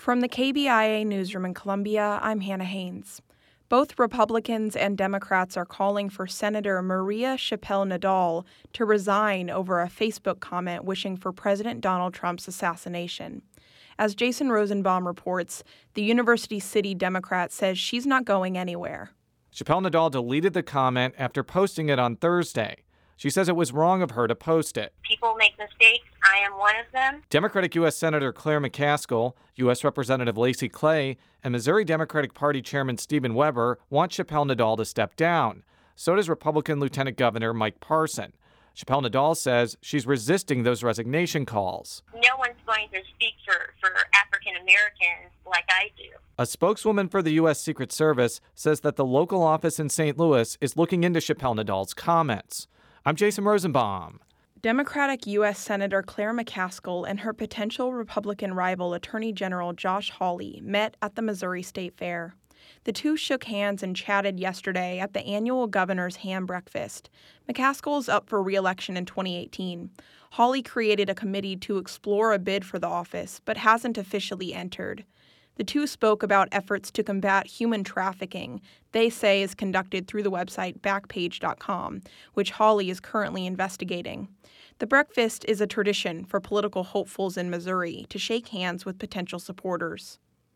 From the KBIA newsroom in Columbia, I'm Hannah Haynes. Both Republicans and Democrats are calling for Senator Maria Chappelle-Nadal to resign over a Facebook comment wishing for President Donald Trump's assassination. As Jason Rosenbaum reports, the University City Democrat says she's not going anywhere. Chappelle-Nadal deleted the comment after posting it on Thursday. She says it was wrong of her to post it. People make mistakes. I am one of them. Democratic U.S. Senator Claire McCaskill, U.S. Representative Lacy Clay, and Missouri Democratic Party Chairman Stephen Weber want Chappelle-Nadal to step down. So does Republican Lieutenant Governor Mike Parson. Chappelle-Nadal says she's resisting those resignation calls. No one's going to speak for African Americans like I do. A spokeswoman for the U.S. Secret Service says that the local office in St. Louis is looking into Chappelle-Nadal's comments. I'm Jason Rosenbaum. Democratic U.S. Senator Claire McCaskill and her potential Republican rival Attorney General Josh Hawley met at the Missouri State Fair. The two shook hands and chatted yesterday at the annual Governor's Ham Breakfast. McCaskill is up for re-election in 2018. Hawley created a committee to explore a bid for the office, but hasn't officially entered. The two spoke about efforts to combat human trafficking they say is conducted through the website Backpage.com, which Hawley is currently investigating. The breakfast is a tradition for political hopefuls in Missouri to shake hands with potential supporters.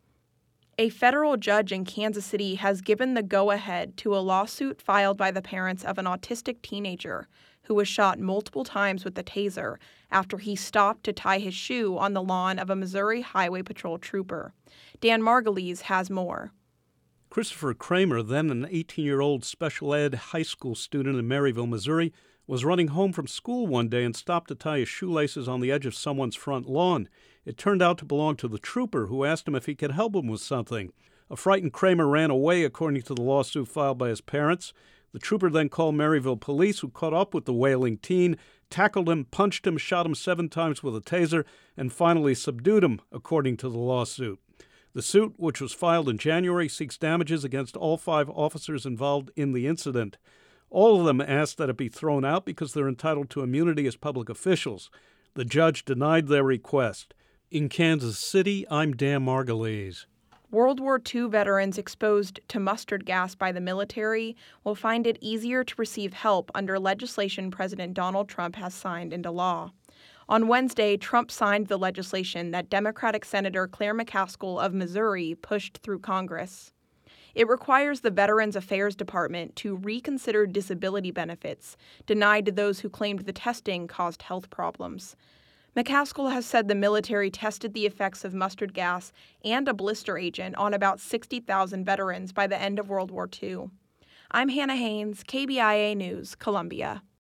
A federal judge in Kansas City has given the go-ahead to a lawsuit filed by the parents of an autistic teenager who was shot multiple times with a taser after he stopped to tie his shoe on the lawn of a Missouri Highway Patrol trooper. Dan Margulies has more. Christopher Kramer, then an 18-year-old special ed high school student in Maryville, Missouri, was running home from school one day and stopped to tie his shoelaces on the edge of someone's front lawn. It turned out to belong to the trooper, who asked him if he could help him with something. A frightened Kramer ran away, according to the lawsuit filed by his parents. The trooper then called Maryville police, who caught up with the wailing teen, tackled him, punched him, shot him 7 times with a taser, and finally subdued him, according to the lawsuit. The suit, which was filed in January, seeks damages against all 5 officers involved in the incident. All of them asked that it be thrown out because they're entitled to immunity as public officials. The judge denied their request. In Kansas City, I'm Dan Margulies. World War II veterans exposed to mustard gas by the military will find it easier to receive help under legislation President Donald Trump has signed into law. On Wednesday, Trump signed the legislation that Democratic Senator Claire McCaskill of Missouri pushed through Congress. It requires the Veterans Affairs Department to reconsider disability benefits denied to those who claimed the testing caused health problems. McCaskill has said the military tested the effects of mustard gas and a blister agent on about 60,000 veterans by the end of World War II. I'm Hannah Haynes, KBIA News, Columbia.